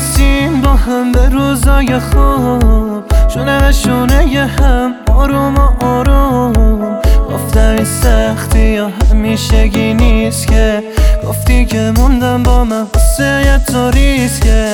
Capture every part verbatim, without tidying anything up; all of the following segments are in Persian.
رسیم با هم به روزای خوب، شونه به شونه یه هم آروم و آروم. گفتم این سختی ها همیشگی نیست که، گفتی که موندم با من واسه یه تو ریسکه.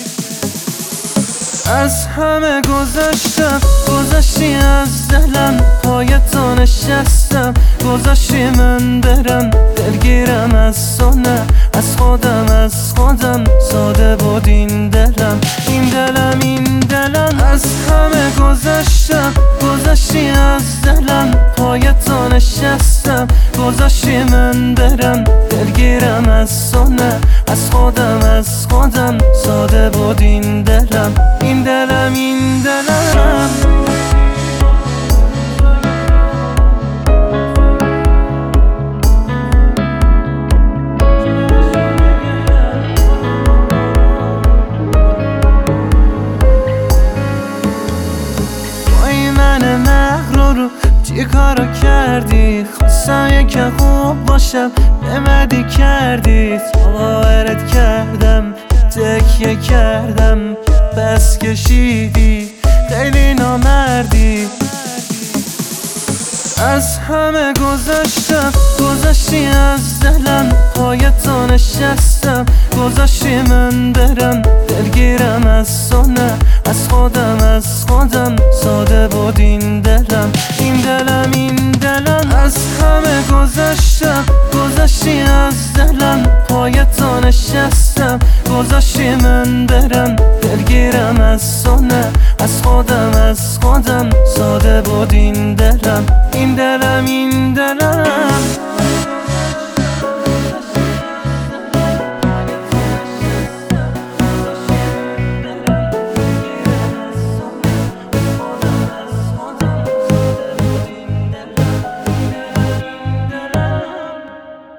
از همه گذشتم، گذشتی از دلم، پای تو نشستم، گذاشتی من برم. دلگیرم از تو نه از خودم، از خودم ساده بود این دلم، این دلم این دلم. از همه گذشتم، گذشتی از دلم، پای تو نشستم، گذاشتی من برم. دلگیرم از تو نه از خودم، از خودم ساده بود این دلم، این دلم این دلم. وای من مغرور چی کارو کردی؟ خواستم یکم خوب باشم نمدی کردی. باورت کردم تکیه کردم بس کشیدی، خیلی نامردی. از همه گذشتم، گذشتی از دلم، پای تو نشستم، گذاشتی من برم. دلگیرم از تو نه از خودم، از خودم ساده بود این دلم، این دلم این دلم. از همه گذشتم، گذشتی از دلم، پای تو نشستم، گذاشتی من برم. دلگیرم از تو نه از خودم، از خودم ساده بود این دلم، این دلم این دلم.